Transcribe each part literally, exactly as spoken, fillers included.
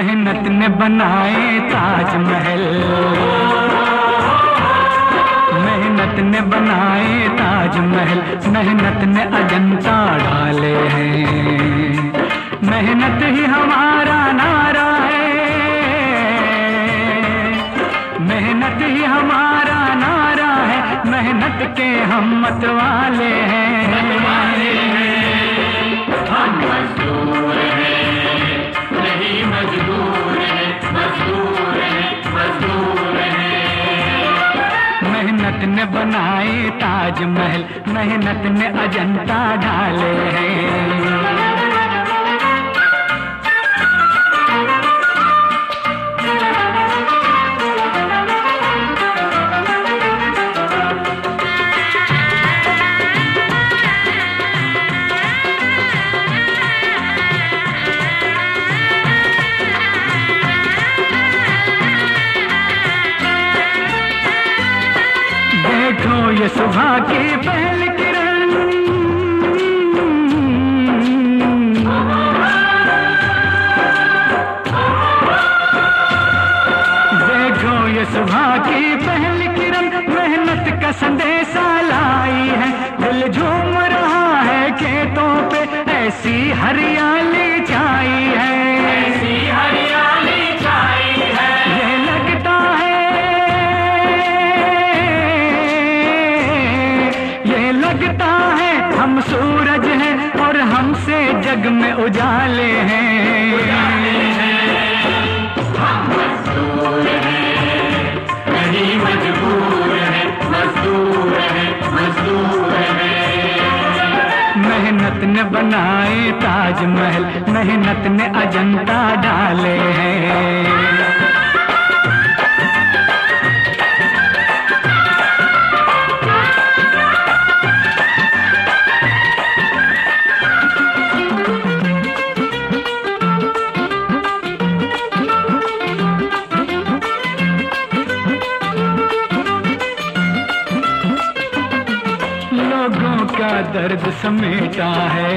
मेहनत ने बनाए ताजमहल, मेहनत ने बनाए ताजमहल, मेहनत ने अजंता ढाले हैं। मेहनत ही हमारा नारा है, मेहनत ही हमारा नारा है, मेहनत के हम मतवाले हैं। हम मजदूर हैं, नहीं मजबूर हैं, मजदूर हैं, मजदूर हैं। मेहनत ने बनाए ताजमहल, मेहनत ने अजंता ढाले हैं। देखो ये सुबह की पहली किरण, देखो ये सुबह की पहली किरण, मेहनत का संदेशा लाई है। दिल झूम रहा है खेतों पे, ऐसी हरियाली छाई है, ऐसी हरियाली छाई है। ये लगता है, ये लगता है हम सूरज हैं और हमसे जग में उजाले हैं। हम मजदूर हैं, नहीं मजबूर हैं, मजदूर हैं, मजदूर हैं। मेहनत ने बनाए ताजमहल, मेहनत ने अजंता ढाले हैं। लोगों का दर्द समेटा है,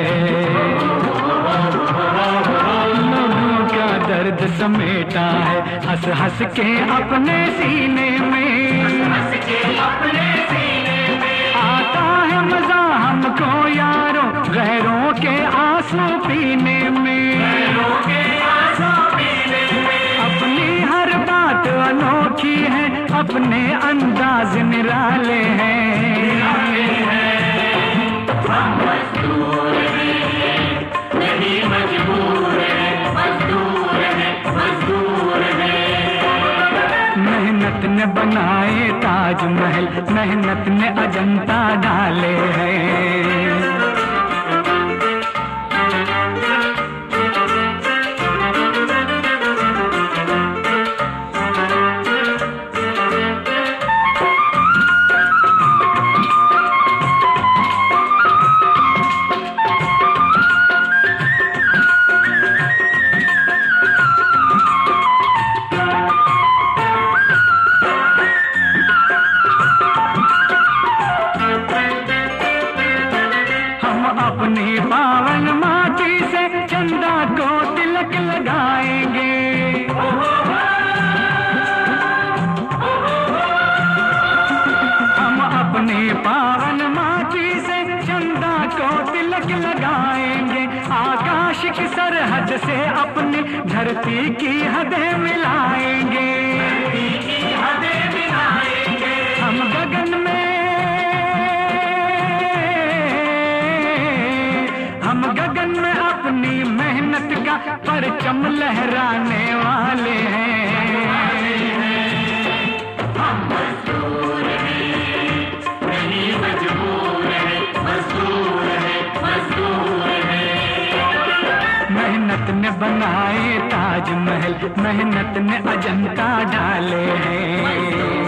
लोगों का दर्द समेटा है, हंस हंस के अपने सीने में, हंस के अपने सीने में। आता है मजा हमको यारों गैरों के आंसू पीने में, गैरों के आंसू पीने में। अपनी हर बात अनोखी है, अपने अंदाज निराले हैं। हम मजदूर हैं, नहीं मजबूर हैं, मजदूर हैं, मजदूर हैं। मेहनत ने बनाए ताजमहल, मेहनत ने अजंता ढाले हैं। अपनी पावन माटी से चंदा को तिलक लगाएंगे, हम अपनी पावन माटी से चंदा को तिलक लगाएंगे। आकाश की सरहद से अपनी धरती की हदें मिलाएंगे, हदें मिलाएंगे। हम गगन में, हम गगन में अपनी मेहनत का परचम लहराने वाले हैं। हम मजदूर हैं, नहीं मजबूर हैं, मजदूर हैं, मजदूर हैं। मेहनत ने बनाए ताजमहल, मेहनत ने अजंता ढाले हैं।